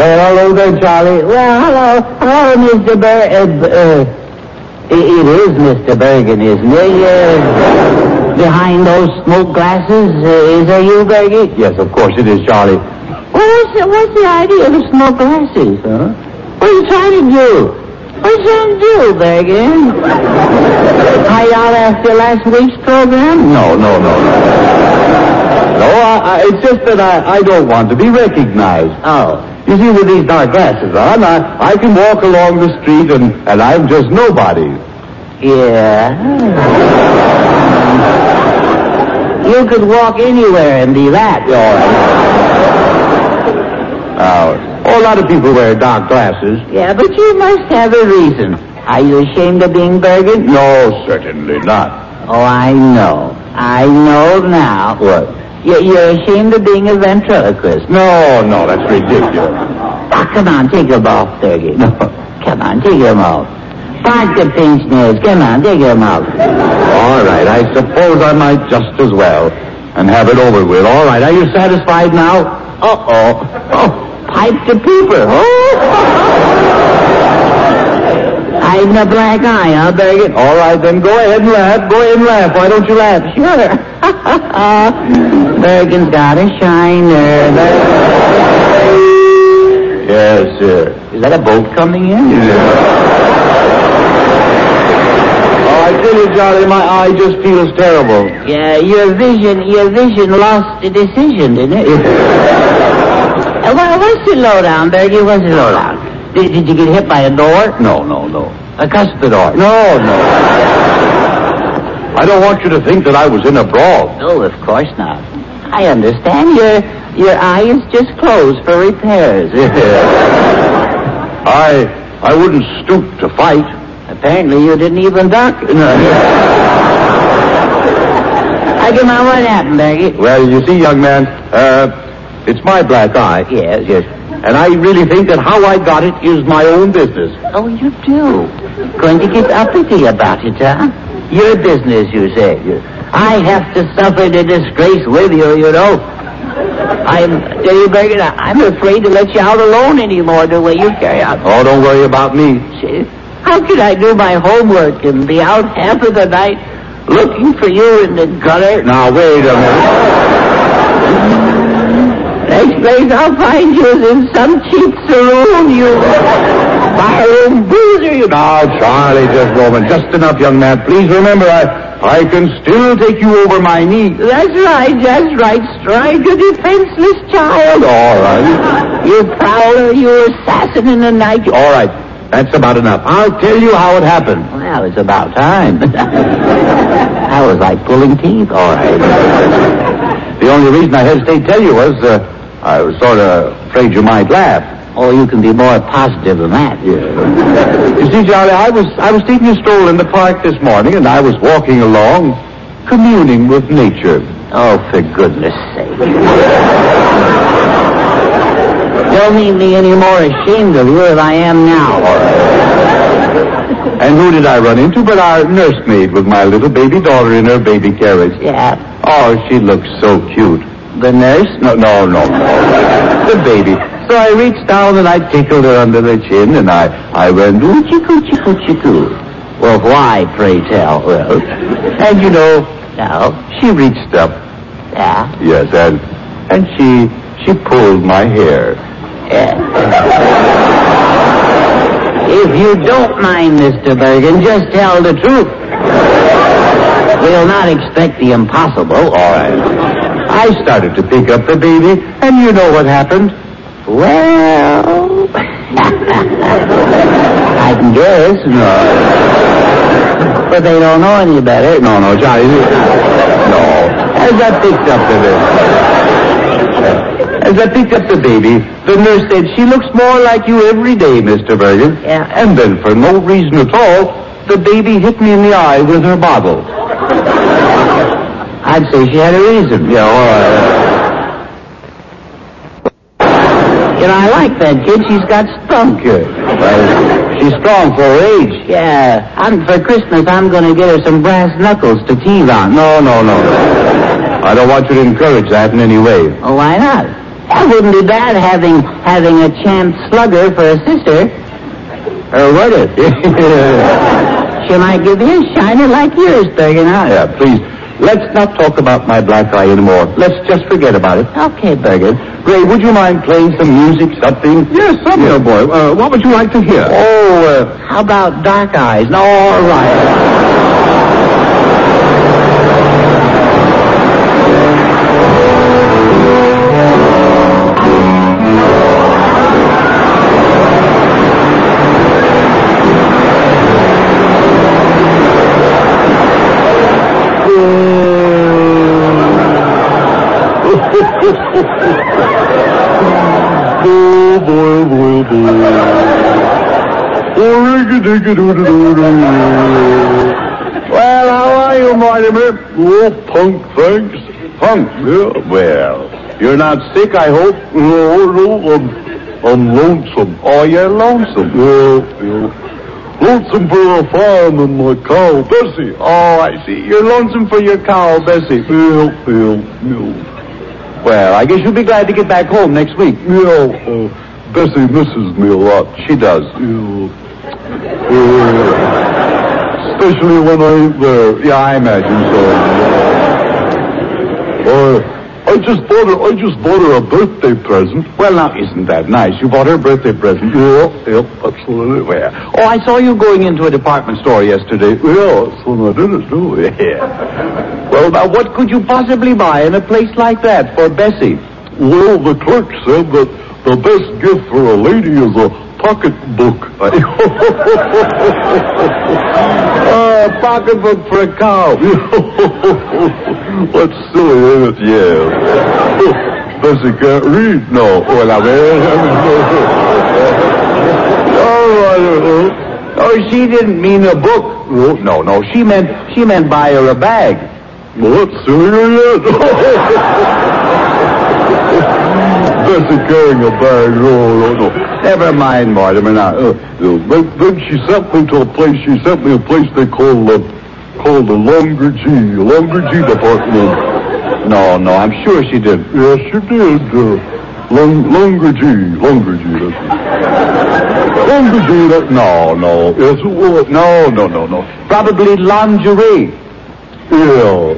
Well, hello there, Charlie. Well, hello, Mr. It is Mr. Bergen, isn't it? Behind those smoke glasses, is that you, Bergen? Yes, of course it is, Charlie. Well, what's the idea of the smoke glasses, huh? What are you trying to do? What are you trying to do, Bergen? Hide out after last week's program? No. No, it's just that I don't want to be recognized. Oh. You see, with these dark glasses on, I can walk along the street and I'm just nobody. Yeah. You could walk anywhere and be that. A lot of people wear dark glasses. Yeah, but you must have a reason. Are you ashamed of being Bergen? No, certainly not. Oh, I know. I know now. What? You're ashamed of being a ventriloquist. No, that's ridiculous. Oh, come on, take them off, Bergen. No. Come on, take them off. Park the pinch nails. Come on, take them off. All right, I suppose I might just as well and have it over with. All right, are you satisfied now? Oh, pipe the pooper. Hiding a black eye, huh, Bergen? All right, then go ahead and laugh. Why don't you laugh? Sure. Bergen's got a shiner. Yes, sir. Is that a boat coming in? Yeah. I tell you, Charlie, my eye just feels terrible. Yeah, your vision lost a decision, didn't it? What's the lowdown, Bergen? What's the lowdown? Did you get hit by a door? No. A cuspidor? No. I don't want you to think that I was in a brawl. No, of course not. I understand. Your eye is just closed for repairs. I wouldn't stoop to fight. Apparently you didn't even duck. Come on, what happened, Bergen? Well, you see, young man, it's my black eye. Yes. And I really think that how I got it is my own business. Oh, you do? Going to get uppity about it, huh? Your business, you say. I have to suffer the disgrace with you, you know. Tell you, Bergen, I'm afraid to let you out alone anymore the way you carry out. Oh, don't worry about me. See, how could I do my homework and be out half of the night looking for you in the gutter? Now, wait a minute. Next place I'll find you is in some cheap saloon, you barroom boozer, you... Now, Charlie, just a moment. Just enough, young man. Please remember, I can still take you over my knee. That's right. Strike a defenseless child. All right. You prowler, you assassin in the night. All right. That's about enough. I'll tell you how it happened. Well, it's about time. That was like pulling teeth. All right. The only reason I hesitated to tell you was I was sort of afraid you might laugh. Oh, you can be more positive than that. Yeah. You see, Charlie, I was taking a stroll in the park this morning, and I was walking along, communing with nature. Oh, for goodness sake. Don't make me any more ashamed of you than I am now. And who did I run into but our nursemaid with my little baby daughter in her baby carriage? Yeah. Oh, she looks so cute. The nurse? No. The baby. So I reached down and I tickled her under the chin and I went, ooh, chickoo. Well, why, pray tell? Well, and you know, no. She reached up. Yeah? Yes, and she pulled my hair. If you don't mind, Mr. Bergen, just tell the truth. We'll not expect the impossible. All right. I started to pick up the baby, and you know what happened? Well, I can guess. No. But they don't know any better. No, Charlie. No. As I picked up the baby, the nurse said, she looks more like you every day, Mr. Bergen. Yeah. And then, for no reason at all, the baby hit me in the eye with her bottle. I'd say she had a reason. Yeah, all right. You know, I like that kid. She's got spunk. Well, she's strong for her age. Yeah. For Christmas, I'm going to get her some brass knuckles to tease on. No. I don't want you to encourage that in any way. Oh, why not? That wouldn't be bad having a champ slugger for a sister. Would it? She might give you a shiner like yours, Bergen. Yeah, please. Let's not talk about my black eye anymore. Let's just forget about it. Okay, Bergen. Ray, would you mind playing some music, something? Yes, certainly, old boy. What would you like to hear? Oh, how about Dark Eyes? No, all right. Well, how are you, Mortimer? Oh, punk, thanks. Punk? Yeah. Well, you're not sick, I hope? No, I'm lonesome. Oh, you're lonesome. Yeah. Lonesome for a farm and my cow, Bessie. Oh, I see. You're lonesome for your cow, Bessie. Yeah. Well, I guess you'll be glad to get back home next week. Yeah, Bessie misses me a lot. She does. Especially when I ain't there. Yeah, I imagine so. I just bought her a birthday present. Well, now, isn't that nice? You bought her a birthday present. Yeah, absolutely. Well, oh, I saw you going into a department store yesterday. Yeah, that's when I did it, too. Yeah. Well, now, what could you possibly buy in a place like that for Bessie? Well, the clerk said that the best gift for a lady is a pocketbook. A pocketbook for a cow. That's silly, ain't it? Yeah. Bessie can't read. No. Well, now, oh, she didn't mean a book. No. She meant buy her a bag. Well, that's sillier yet. Bessie carrying a bag. No. Never mind, Mortimer. Now, then she sent me to a place. She sent me a place they call the Longer G department. No, I'm sure she did. Yes, she did. Longer G. That's it. Longer G. No. Yes, it was. No. Probably lingerie. Yeah.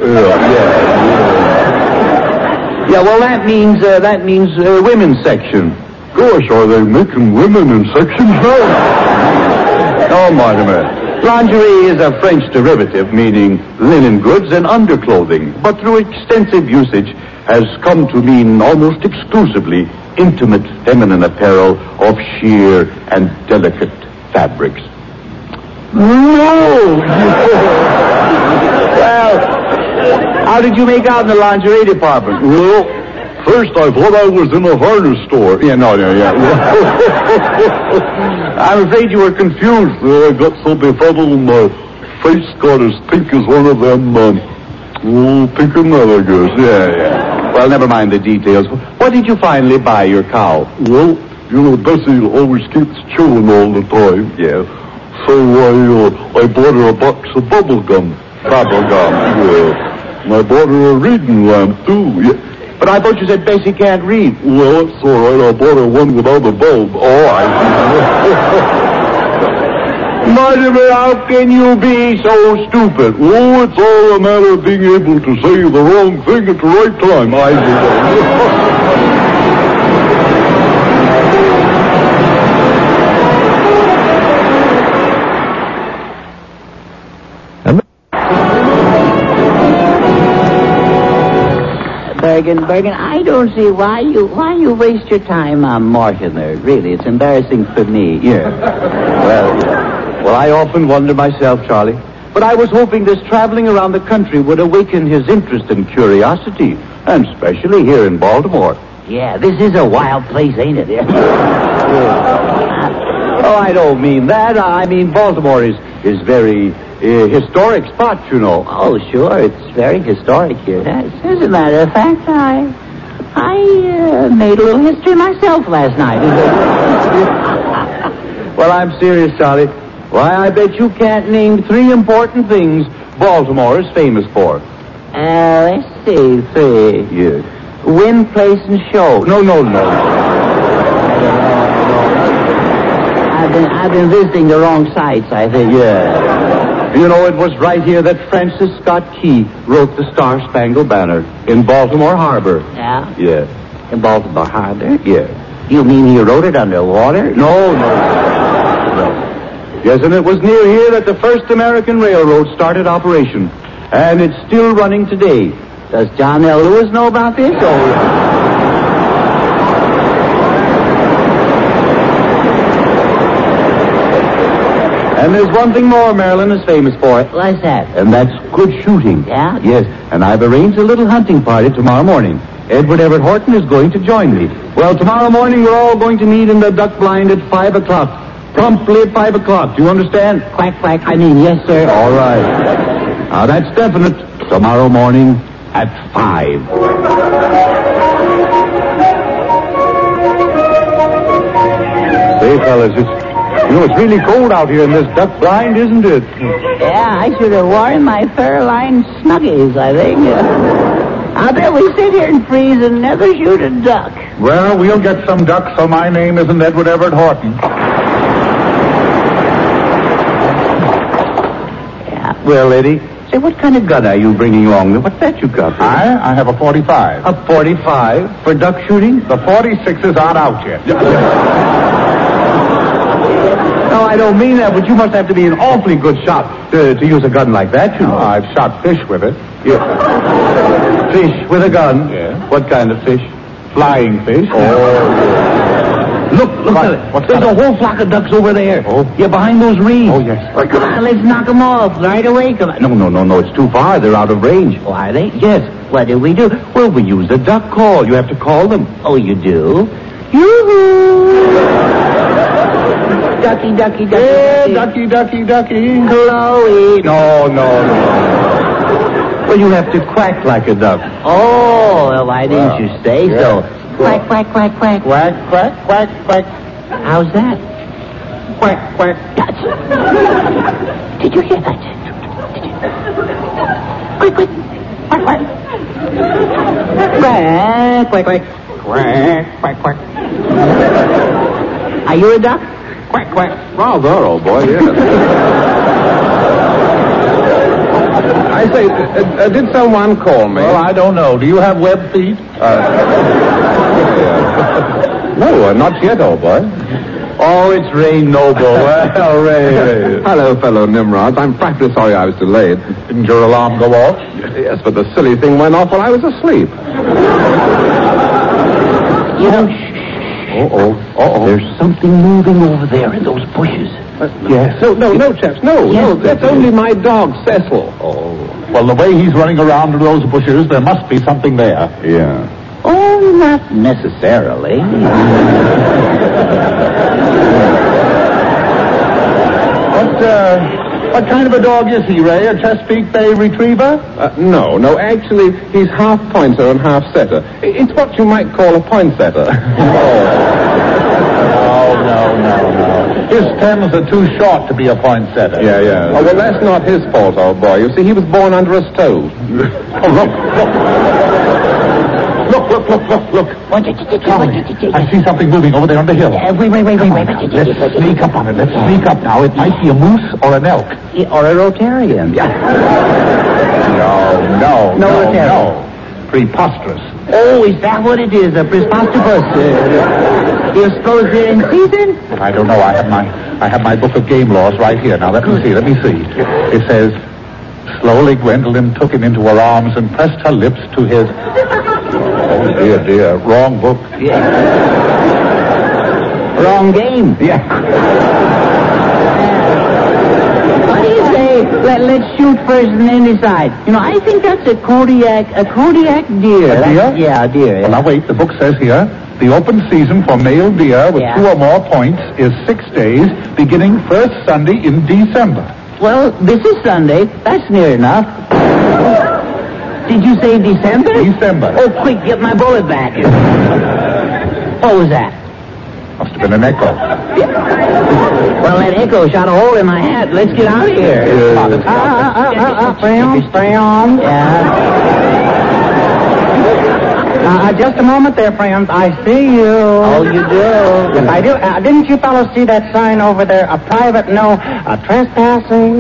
Yeah, well, that means women's section. Gosh, are they making women in sections now? No, Mortimer. Lingerie is a French derivative meaning linen goods and underclothing, but through extensive usage has come to mean almost exclusively intimate feminine apparel of sheer and delicate fabrics. No! Well, how did you make out in the lingerie department? Well, first I thought I was in a harness store. Yeah. I'm afraid you were confused. I got so befuddled and my face got as pink as one of them, pink and that, I guess. Yeah. Well, never mind the details. What did you finally buy your cow? Well, Bessie always keeps chewing all the time. Yeah. So I bought her a box of bubble gum. Yeah. And I bought her a reading lamp, too. Yeah. But I thought you said Bessie can't read. Well, that's all right. I bought her one without a bulb. Oh, I see. Mortimer, how can you be so stupid? Oh, it's all a matter of being able to say the wrong thing at the right time. I see. Bergen, I don't see why you waste your time on Mortimer. Really, it's embarrassing for me. Yeah. Well, I often wonder myself, Charlie. But I was hoping this traveling around the country would awaken his interest and curiosity, and especially here in Baltimore. Yeah, this is a wild place, ain't it? Oh, I don't mean that. I mean Baltimore is very historic spot, you know. Oh, sure, it's very historic here. As a matter of fact, I made a little history myself last night. Well, I'm serious, Charlie. Why, I bet you can't name 3 important things Baltimore is famous for. Let's see, 3. Yes. Win, place, and show. No. I've been visiting the wrong sites, I think. Yeah. You know, it was right here that Francis Scott Key wrote the Star-Spangled Banner in Baltimore Harbor. Yeah? Yeah. In Baltimore Harbor? Yeah. You mean he wrote it underwater? No. Yes, and it was near here that the first American railroad started operation. And it's still running today. Does John L. Lewis know about this? And there's one thing more Maryland is famous for. What's that? And that's good shooting. Yeah? Yes, and I've arranged a little hunting party tomorrow morning. Edward Everett Horton is going to join me. Well, tomorrow morning we're all going to meet in the duck blind at 5 o'clock. Promptly at 5 o'clock. Do you understand? Quack, quack. I mean, yes, sir. All right. Now, that's definite. Tomorrow morning at 5. Say, fellas, it's really cold out here in this duck blind, isn't it? Yeah, I should have worn my fur-lined snuggies, I think. I bet we sit here and freeze and never shoot a duck. Well, we'll get some ducks, so my name isn't Edward Everett Horton. Yeah. Well, Eddie, say, what kind of gun are you bringing along? What's that you got? I have a 45. A 45 for duck shooting? The 46s aren't out yet. No, I don't mean that, but you must have to be an awfully good shot to use a gun like that, you know. I've shot fish with it. Yeah. Fish with a gun? Yeah. What kind of fish? Flying fish. Look, What's there's that? a whole flock of ducks over there. Oh. Yeah, behind those reeds. Oh, yes. Well, come on, let's knock them off right away. Come on. No, it's too far. They're out of range. Oh, are they? Yes. What do we do? Well, we use the duck call. You have to call them. Oh, you do? Yoo-hoo! Ducky, ducky, ducky. Hey, ducky, ducky, ducky. Chloe. No. Well, you have to quack like a duck. Oh, well, why didn't you say so? Quack, quack, quack, quack. Quack, quack, quack, quack. How's that? Quack, quack. Did you hear that? Quick, quick. Quack, quack. Quack, quack, quack. Quack, quack, quack. Are you a duck? Quack, quack. Rather, old boy, yeah. I say, did someone call me? Well, I don't know. Do you have web feet? No, not yet, old boy. Oh, it's Ray Noble. Well, Ray. Hello, fellow Nimrods. I'm frightfully sorry I was delayed. Didn't your alarm go off? Yes, but the silly thing went off while I was asleep. You know, Uh-oh. there's something moving over there in those bushes. Yes. No, chaps, no. Yes, No, that's only my dog, Cecil. Oh. Well, the way he's running around in those bushes, there must be something there. Yeah. Oh, not necessarily. What kind of a dog is he, Ray? A Chesapeake Bay Retriever? No. Actually, he's half pointer and half setter. It's what you might call a poinsettia. No. His stems are too short to be a poinsettia. Yeah. Oh, well, that's not his fault, old boy. You see, he was born under a stove. Oh, look. Look. I see something moving over there on the hill. Wait. Let's sneak up on it. Let's sneak up now. It might be a moose or an elk. Or a Rotarian. No. Rotarian. Preposterous. Oh, is that what it is? A preposterous? Do you suppose they're in season? I don't know. I have my book of game laws right here. Now, let me see. It says, slowly Gwendolyn took him into her arms and pressed her lips to his... Oh, dear. Wrong book. Yeah. Wrong game. Yeah. What do you say? Let's shoot first and then decide. You know, I think that's a Kodiak deer. A deer? Yeah, a deer. Well, now, wait. The book says here, the open season for male deer with 2 or more points is 6 days, beginning first Sunday in December. Well, this is Sunday. That's near enough. Did you say December? December. Oh, quick, get my bullet back. What was that? Must have been an echo. Well, that echo shot a hole in my hat. Let's get out of here. Brown. Yeah. Just a moment there, friends. I see you. Oh, you do? Yes, I do. Didn't you fellows see that sign over there? A private no trespassing?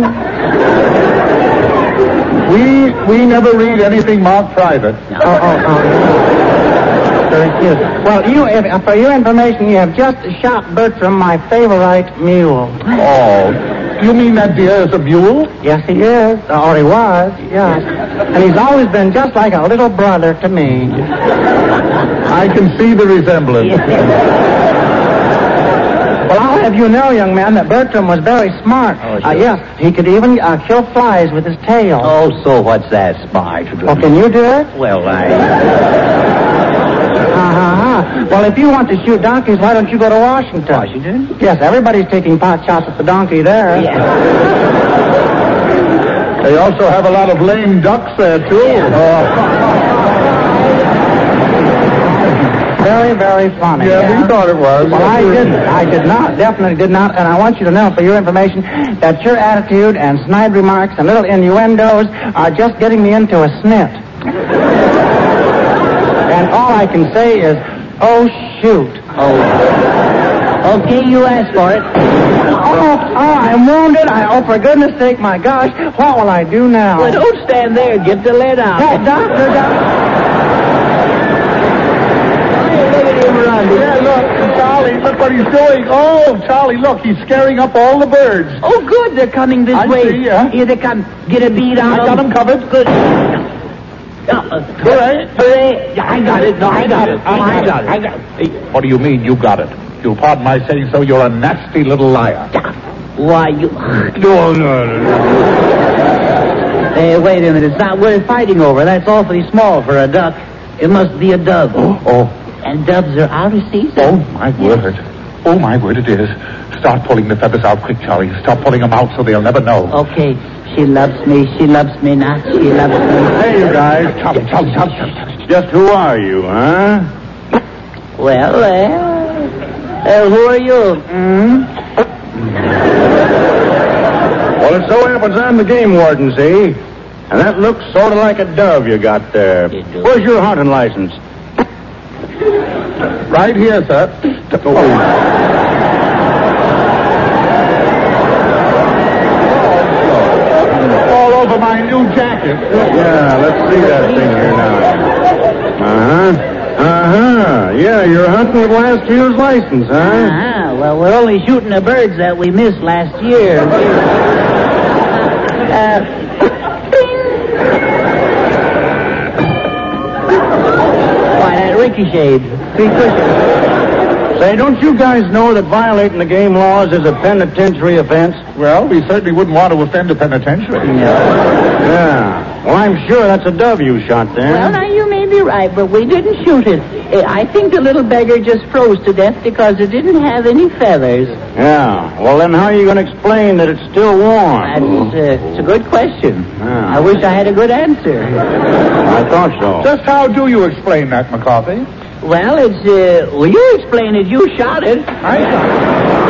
We never read anything marked private. Oh. Very cute. Well, for your information, you have just shot Bertram, my favorite mule. Oh, you mean that deer is a mule? Yes, he is. Or he was, yes. And he's always been just like a little brother to me. I can see the resemblance. Well, I'll have you know, young man, that Bertram was very smart. Oh, sure. Yes, he could even kill flies with his tail. Oh, so what's that, smart? Well, can you do it? Well, Well, if you want to shoot donkeys, why don't you go to Washington? Washington? Yes, everybody's taking pot shots at the donkey there. Yeah. They also have a lot of lame ducks there, too. Very, very funny. Yeah, we thought it was. Well, I didn't. I did not. Definitely did not. And I want you to know, for your information, that your attitude and snide remarks and little innuendos are just getting me into a snit. And all I can say is, oh, shoot. Oh. Okay, you asked for it. Oh, I'm wounded. Oh, for goodness sake, my gosh. What will I do now? Well, don't stand there. Get the lead out. Oh, doctor. Look at him run. Yeah, look, Charlie, look what he's doing. Oh, Charlie, look, he's scaring up all the birds. Oh, good. They're coming this I way. see, yeah. Here they come. Get a bead on I got them covered. Good. Hooray. Hooray. Yeah, I got it. No, I got it. I got it. Hey, what do you mean you got it? You'll pardon my saying so, you're a nasty little liar. Why, you... No. Hey, wait a minute. It's not worth fighting over. That's awfully small for a duck. It must be a dove. Oh. And doves are out of season. Oh, my word. Oh, my word, it is. Start pulling the feathers out quick, Charlie. Start pulling them out so they'll never know. Okay. She loves me not. She loves me. Hey, you guys. Charlie. Just who are you, huh? Well, who are you? Well, it so happens I'm the game warden, see? And that looks sort of like a dove you got there. You do. Where's your hunting license? Right here, sir. All over my new jacket. Yeah, let's see that thing here now. Yeah, you're hunting with last year's license, huh? Well, we're only shooting the birds that we missed last year. Why, that ricocheted. Say, don't you guys know that violating the game laws is a penitentiary offense? Well, we certainly wouldn't want to offend a penitentiary. Yeah. Well, I'm sure that's a dove you shot there. Well, now, you may be right, but we didn't shoot it. I think the little beggar just froze to death because it didn't have any feathers. Yeah. Well, then how are you going to explain that it's still warm? It's a good question. Yeah. I wish I had a good answer. I thought so. Just how do you explain that, McCarthy? Well, you explain it. You shot it. I shot it.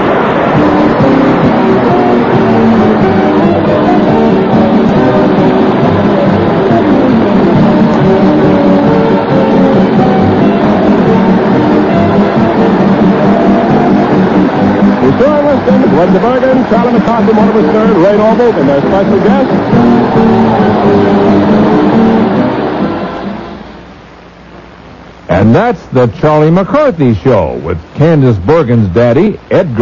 Wendy Bergen, Charlie McCarthy, Monica Stern, Ray Noble, and their special guest. And that's the Charlie McCarthy Show with Candace Bergen's daddy, Edgar.